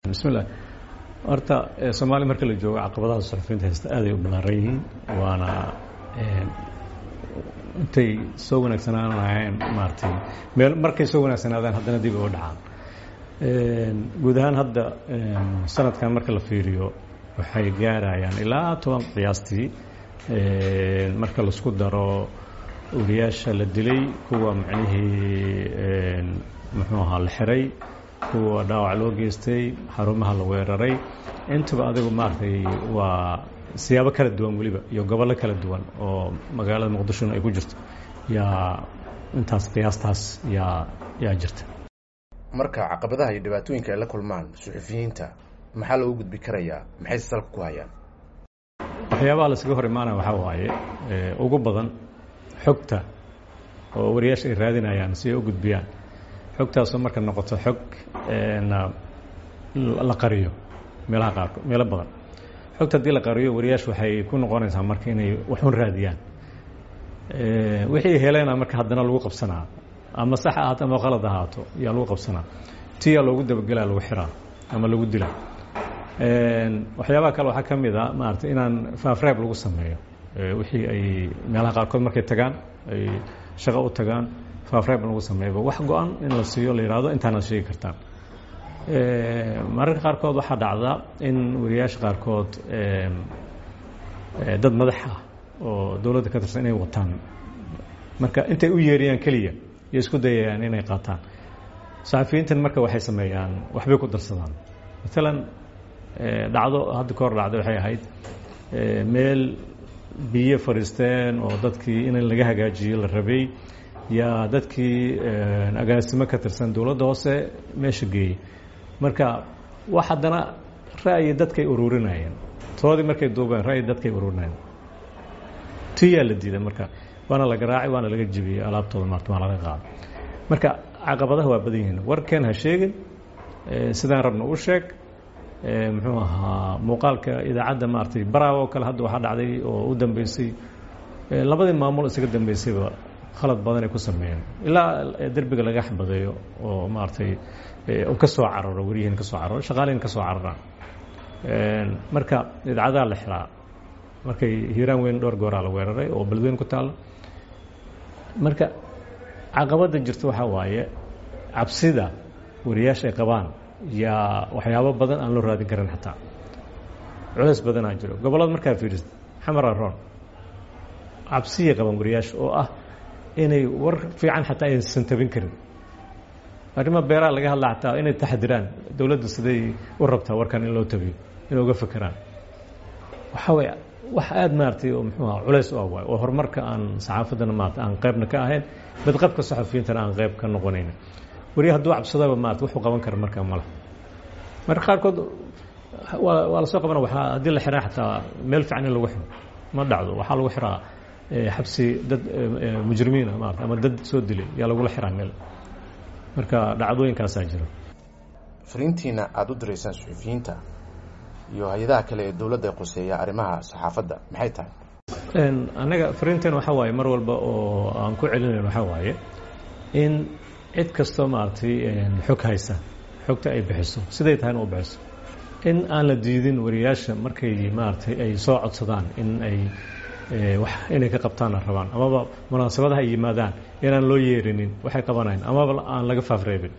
بسم الله horta Soomaali marka la joogo caqabadaha suxufiyiinta haysta aad ay u balaaran yihiin waana intay soo wanaagsanaan maartay meel markay soo wanaagsanaadaan haddana dib u dhacaan guud ahaan hadda sanadkan marka la fiiriyo waxay gaarayaan ilaa 10 qiyaastii marka la isku daro uriyaasha la dilay kuwa macnihii muxuu ahaa la xiray kuwa dhaawac loo geystay xarumaha la weeraray intaba adigu maartay waa siyaabo kala duwan waliba iyo gobollo kala duwan oo magaalada Muqdisho ay ku jirto yaa intaas qiyaastaas yaa jirta marka caqabadaha iyo dhibaatooyinka ay la kulmaan suxufiyiinta maxaa loo gudbi karayaa maxay salka ku hayaan waxyaabaha la isaga hor imaanaya waxa waaye ugu badan xogta oo wariyaasha ay raadinayaan si ay u gudbiyaan xogtaasoo marka noqoto xog la qariyo meelaha qaarkood meelo badan xogta haddii la qariyo wariyaashu waxay ku noqonaysaa marka inay waxun raadiyaan wixii heleena marka haddana lagu qabsanaa ama sax ahaato ama qalad ahaato yaa lagu qabsanaa tiyaa loogu dabagelaa lagu xiraa ama lagu dilaa waxyaabaha kale waxaa ka mid a maaragtay inaan faafreeb lagu sameeyo wixii ay meelaha qaarkood markay tagaan ay shaqo u tagaan faafreeb lagu sameeyo wax go'an in la siiyo la yiraahdo intaana sheegi kartaan mararka qaarkood waxaa dhacda in wariyaasha qaarkood dad madax ah oo dawladda ka tirsan inay wataan marka intay u yeeriyaan kaliya iyo isku dayayaan inay qaataan saxafiyiintan marka waxay sameeyaan waxbay ku darsadaan midalan dhacdo hadda ka hor dhacday waxay ahayd meel biyo fariisteen oo dadkii in laga hagaajiyo la rabay yaa dadkii agaasimo ka tirsan dawladda hoose meesha geeyey marka wax haddana ra'yi dadkay ururinayeen toodii markay duubeen ra'yi dadkay ururinayeen tiyaa la diiday marka waana la garaacay waana laga jebiyey alaabtooda maarta waa laga qaaday marka caqabadaha waa badan yihiin warkeen ha sheegin sidaan rabna u sheeg muxuu ahaa muuqaalka idaacadda maartay Bravo kale hadda waxa dhacday oo u dambeysay labadii maamul isaga dambeysayba khalad badan ay ku sameeyeen ilaa darbiga laga xabadeeyo oo maartay oo ka soo cararo wariyahan ka soo cararo shaqaaleyn ka soo carara marka idaacadaha la xiraa markay hiiraan weyn dhowr goor la weeraray oo balweyn ku taal marka caqabada jirta waxa waaye cabsida wariyaasha ay qabaan yaa waxyaabo badan aan loo raadin karin xataa culays badan aa jiro gobolada markaa fiirisid xamar aroon cabsiya qaban wariyaasha oo ah inay war fiican xataa aysan tabin karin arrimaha beeraha laga hadla xataa inay taxadiraan dawladdu siday u rabtaa warkan in loo tabiyo inay uga fikiraan waxa way wax aad maartay oo muxuu ahaa culays u ah oo horumarka aan saxaafadana maartay aan qaybna ka ahayn badqabka saxafiyiintana aan qayb ka noqonayn wariyaha hadduu cabsadaba maartay wuxuu qaban kara marka mala marka qaarkood waa la soo qabana waxaa haddii la xiraa xataa meel fiican in lagu xiro ma dhacdo waxaa lagu xiraa xabsi dad mujrimiin maartay ama dad soo dilay yaa lagula xiraa meel marka dhacdooyinkaasaa jira fariintiina aad u diraysaan suxufiyiinta iyo hay'adaha kale ee dawladda qoseeya arrimaha saxaafadda maxay tahay anaga fariinteena waxa waaye mar walba oo aan ku celinayno waxa waaye in cid kastoo maartay xog haysa xogta ay bixiso siday tahay oo bixiso in aan la diidin wariyaasha markay maartay ay soo codsadaan in ay wax inay ka qabtaan rabaan amaba munaasabadaha ay yimaadaan inaan loo yeerinin waxay qabanayaan amaba aan laga faafreebin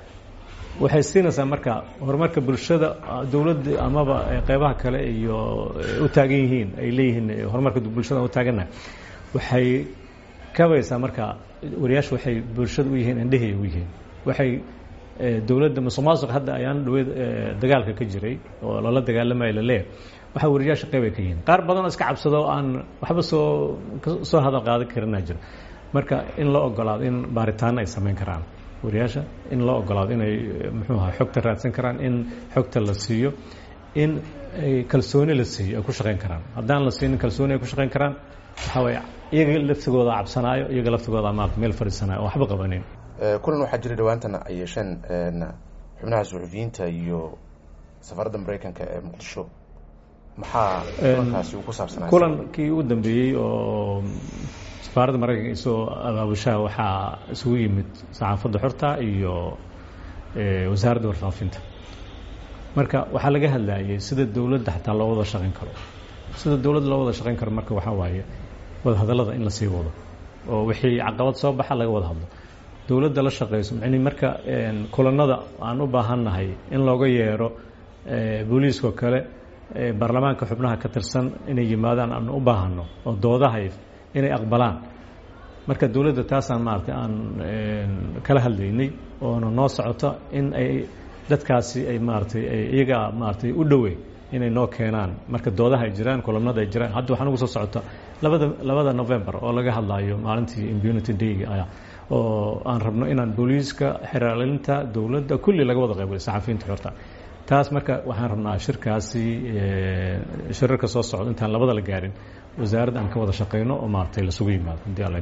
waxay siinaysaa marka horumarka bulshada dawladda amaba qaybaha kale iyo u taagan yihiin ay leeyihiin horumarka bulshada u taaganahay waxay kabaysaa marka wariyaashu waxay bulshada u yihiin indhahay u yihiin waxay dawladda musuqmaasuq hadda ayaan dhaweyd dagaalka ka jiray oo lala dagaalamay la leeyahay waxa wariyaasha qayb ay ka yihiin qaar badan oo iska cabsado aan waxba soo hadal qaadan karina jira marka in la ogolaado in baaritaan ay sameyn karaan wariyaasha in la ogolaado inay muxuu ahaa xogta raadsan karaan in xogta la siiyo in ay kalsooni la siiyo ay ku shaqeyn karaan haddaan la siinin kalsooni ay ku shaqeyn karaan waxa way iyaga laftigooda cabsanaayo iyaga laftigooda maartay meel fariisanayo waxba qabanin kulan waxaa jiray dhawaantana ay yeesheen xubnaha suxufiyiinta iyo safaradda Mareykanka ee Muqdisho maxaa kulankaasi ku saabsanaa kulankii u dambeeyay oo safaaradda Mareykanka isoo abaabushaha waxaa isugu yimid saxaafadda xorta iyo wasaaradda warfaafinta marka waxaa laga hadlayay sida dowladda xataa loo wada shaqayn karo sida dowladda loo wada shaqayn karo marka waxaa waaye wada hadallada in la sii wado oo wixii caqabad soo baxa laga wada hadlo dowladda la shaqayso macnii marka kulanada aan u baahannahay in looga yeero booliiska kale baarlamaanka xubnaha ka tirsan inay yimaadaan aan u baahanno oo doodahay inay aqbalaan marka dowladda taasaan maaragtay aan kala hadlaynay oona noo socoto in ay dadkaasi ay maaragtay iyaga maaragtay u dhoweyn inay noo keenaan marka doodaha ay jiraan kulamada ay jiraan hadda waxaan ugu soo socota labada November oo laga hadlayo maalintii impunity day oo aan rabno inaan booliiska xiraalinta dowladda kulli laga wada qayb galo saxafiyiinta xorta taas marka waxaan rabnaa shirkaasi shirarka soo socda intaan labada la gaarin wasaaradda aan ka wada shaqeyno oo maaragtay la sugu yimaado